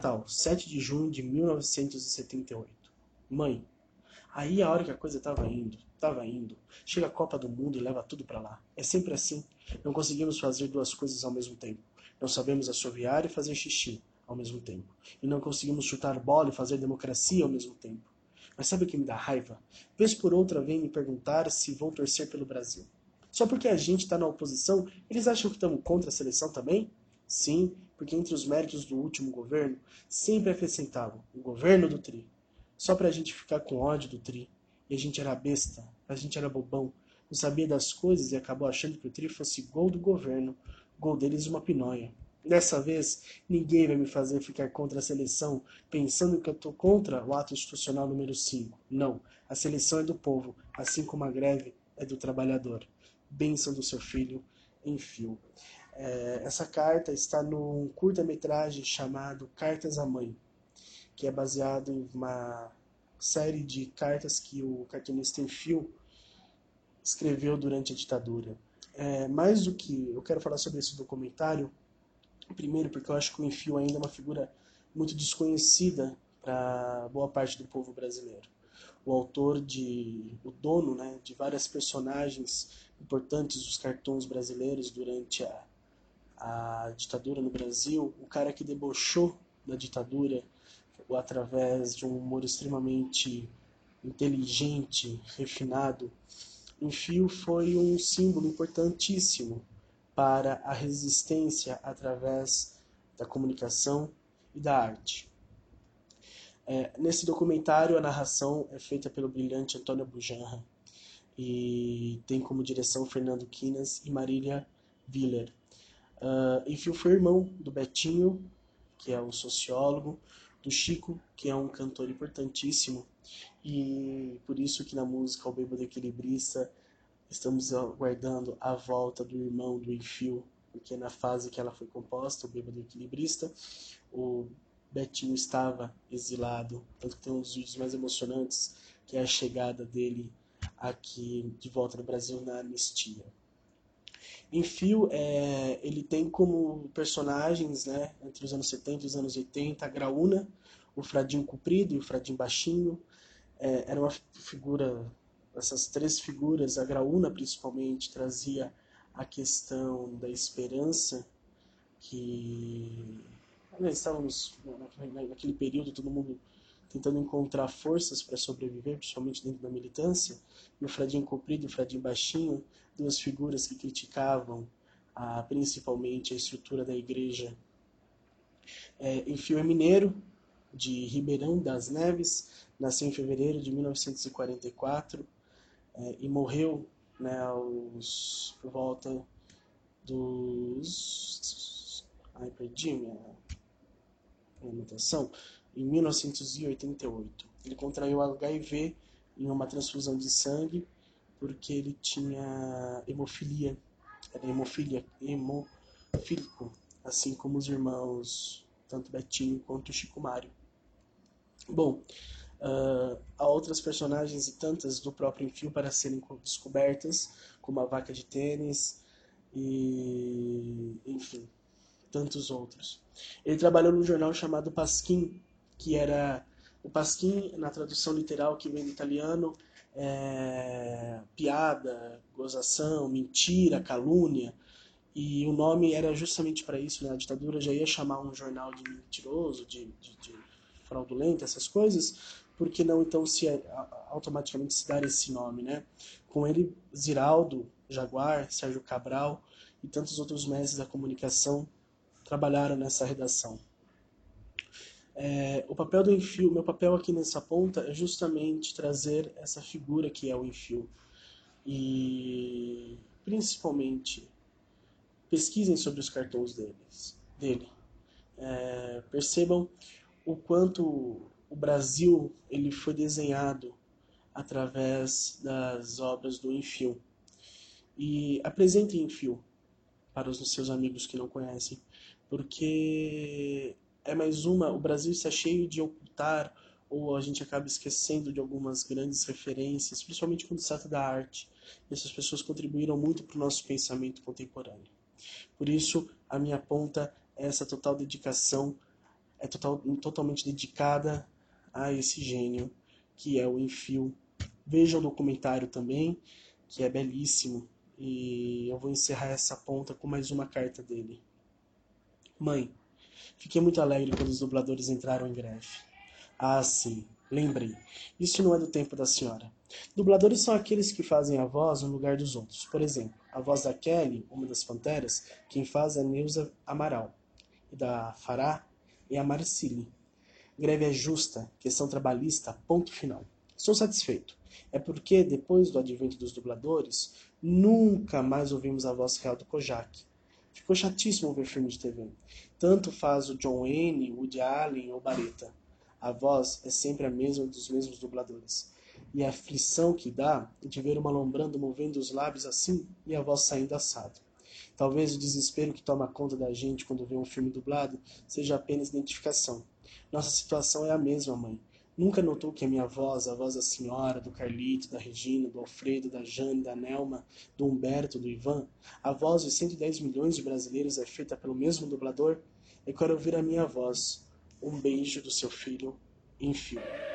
Natal, 7 de junho de 1978. Mãe, aí a hora que a coisa tava indo, chega a Copa do Mundo e leva tudo pra lá. É sempre assim. Não conseguimos fazer duas coisas ao mesmo tempo. Não sabemos assoviar e fazer xixi ao mesmo tempo. E não conseguimos chutar bola e fazer democracia ao mesmo tempo. Mas sabe o que me dá raiva? Vez por outra vem me perguntar se vou torcer pelo Brasil. Só porque a gente está na oposição, eles acham que estamos contra a seleção também? Sim, porque entre os méritos do último governo, sempre acrescentavam o governo do Tri. Só pra gente ficar com ódio do Tri. E a gente era besta, a gente era bobão, não sabia das coisas e acabou achando que o Tri fosse gol do governo, gol deles uma pinóia. Dessa vez, ninguém vai me fazer ficar contra a seleção pensando que eu tô contra o ato institucional número 5. Não, a seleção é do povo, assim como a greve é do trabalhador. Bênção do seu filho, Enfio. Essa carta está num curta-metragem chamado Cartas à Mãe, que é baseado em uma série de cartas que o cartunista Enfio escreveu durante a ditadura. Mais do que eu quero falar sobre esse documentário, primeiro porque eu acho que o Enfio ainda é uma figura muito desconhecida para boa parte do povo brasileiro. O autor o dono, né, de várias personagens importantes dos cartoons brasileiros durante a ditadura no Brasil, o cara que debochou da ditadura através de um humor extremamente inteligente, refinado. Enfio foi um símbolo importantíssimo para a resistência através da comunicação e da arte. Nesse documentário, a narração é feita pelo brilhante Antônio Bujanra e tem como direção Fernando Quinas e Marília Willer. Enfio foi irmão do Betinho, que é um sociólogo, do Chico, que é um cantor importantíssimo, e por isso que na música O Bêbado Equilibrista estamos aguardando a volta do irmão do Enfio, porque na fase que ela foi composta, O Bêbado Equilibrista, o Betinho estava exilado, tanto que tem um dos vídeos mais emocionantes, que é a chegada dele aqui de volta no Brasil na anistia. Enfio, ele tem como personagens, né, entre os anos 70 e os anos 80, a Graúna, o Fradinho Comprido e o Fradinho Baixinho. Era uma figura, essas três figuras, a Graúna principalmente, trazia a questão da esperança, que estávamos naquele período todo mundo tentando encontrar forças para sobreviver, principalmente dentro da militância, e o Fradinho Comprido e o Fradinho Baixinho, duas figuras que criticavam principalmente a estrutura da igreja. Enfio é mineiro, de Ribeirão das Neves, nasceu em fevereiro de 1944 e morreu, né, por volta dos... perdi minha anotação. Em 1988. Ele contraiu HIV em uma transfusão de sangue porque ele tinha hemofilia. Era hemofílico, assim como os irmãos, tanto Betinho quanto Chico Mário. Bom, há outras personagens e tantas do próprio Enfio para serem descobertas, como a Vaca de Tênis e, enfim, tantos outros. Ele trabalhou num jornal chamado Pasquim, que era o Pasquim, na tradução literal que vem do italiano, piada, gozação, mentira, calúnia, e o nome era justamente para isso, né? A ditadura já ia chamar um jornal de mentiroso, de fraudulento, essas coisas, porque não então automaticamente se dar esse nome, né? Com ele, Ziraldo, Jaguar, Sérgio Cabral e tantos outros mestres da comunicação trabalharam nessa redação. O papel do Enfio, meu papel aqui nessa ponta é justamente trazer essa figura que é o Enfio. E, principalmente, pesquisem sobre os cartões dele. Percebam o quanto o Brasil ele foi desenhado através das obras do Enfio. E apresentem Enfio para os seus amigos que não conhecem, porque o Brasil está cheio de ocultar, ou a gente acaba esquecendo de algumas grandes referências, principalmente quando se trata da arte. E essas pessoas contribuíram muito para o nosso pensamento contemporâneo. Por isso, a minha ponta é essa total dedicação é totalmente dedicada a esse gênio que é o Enfield. Veja o documentário também, que é belíssimo. E eu vou encerrar essa ponta com mais uma carta dele. Mãe, fiquei muito alegre quando os dubladores entraram em greve. Ah, sim, lembrei. Isso não é do tempo da senhora. Dubladores são aqueles que fazem a voz no lugar dos outros. Por exemplo, a voz da Kelly, uma das Panteras, quem faz é a Neuza Amaral. E da Farah é a Marcili. Greve é justa, questão trabalhista, ponto final. Estou satisfeito. É porque, depois do advento dos dubladores, nunca mais ouvimos a voz real do Kojak. Ficou chatíssimo ver filme de TV. Tanto faz o John Wayne, Woody Allen ou Bareta. A voz é sempre a mesma dos mesmos dubladores. E a aflição que dá de ver o malombrando movendo os lábios assim e a voz saindo assado. Talvez o desespero que toma conta da gente quando vê um filme dublado seja apenas identificação. Nossa situação é a mesma, mãe. Nunca notou que a minha voz, a voz da senhora, do Carlito, da Regina, do Alfredo, da Jane, da Nelma, do Humberto, do Ivan, a voz de 110 milhões de brasileiros é feita pelo mesmo dublador? Eu quero ouvir a minha voz. Um beijo do seu filho, Enfield.